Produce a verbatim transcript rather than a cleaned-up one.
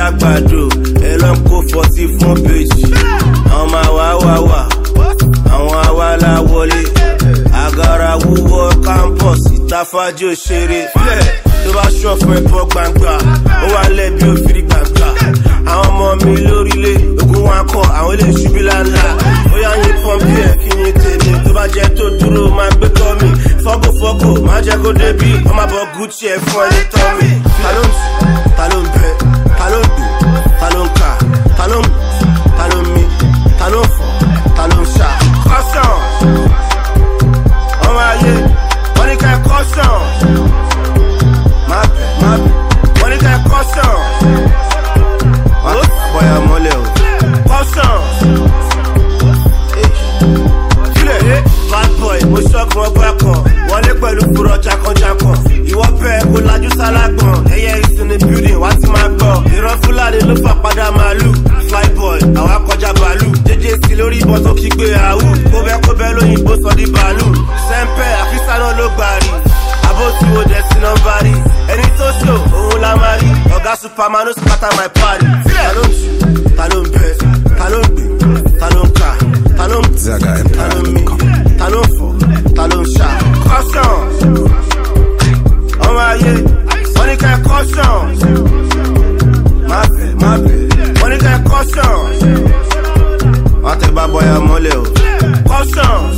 alágbàdo ẹ lọ kó forty fún péjì àwọn máa wá wá wá àwọn awálá wọlé àgàrà wúwọ campus ìtafájò ṣeré tó bá ṣọ́ fún ẹ̀pọ̀ gbangba ó wà lẹ́bi òfìrí gbangba àwọn ọmọ mi lórílẹ̀ ogun wọn kọ àwọn ilé ìṣubí láńlá ó yá yín pọ́ńpì ẹ̀ kí yín tèmi tó bá jẹ́ tó dúró máa gbé tọ́ mi fọ́gòfọ́gò máa jẹ́ kó débí ọmọ bọ̀ Gucci ẹ̀ fún ẹni tọ́ mi ta ló ń sùn ta ló ń bẹ ta ló ń dùn ta ló ń kà ta ló ń mú ta ló ń mí ta ló ń fọ́ ta ló ń ṣá caution ọmọ ayé wọ́n ní ká caution má bẹ̀ má bẹ̀ wọ́n ní ká caution wọ́n á bọ̀yà mọ́lẹ̀ o caution kílẹ̀ bad boy mo ṣọ́gun ọgbà kan wọlé pẹ̀lú fúrọ̀ jákànjákàn ìwọ bẹ́ẹ̀ kó lajú sálágbọ̀n ẹyẹ ìsinmi building wá ti máa gbọ́ ìran fúlàní ló fà padà màálù flyboy àwa kọjá bàálù jẹjẹ sí lórí ìbọn tó kígbe àwù kóbẹ́kóbẹ́ lóyìnbó sọ di bàálù sẹ́ńpẹ́ àfíìsà náà ló gbàrí àbó tí mo dẹ̀ sí nọ́mbà rí ẹni tó ṣò òun la máa rí ọ̀gá superman ló scatter my party ta ló ń ṣù ta ló ń bẹ ta ló ń gbé ta ló ń kà ta ló ń mú ta ló ń mí ta ló ń fọ́ ta ló ń ṣá caution ọmọ ayé wọ́n ní ká caution má bẹ̀ má bẹ̀ wọ́n ní ká caution wọ́n tẹ bá bọ́yá mọ́lẹ̀ o caution.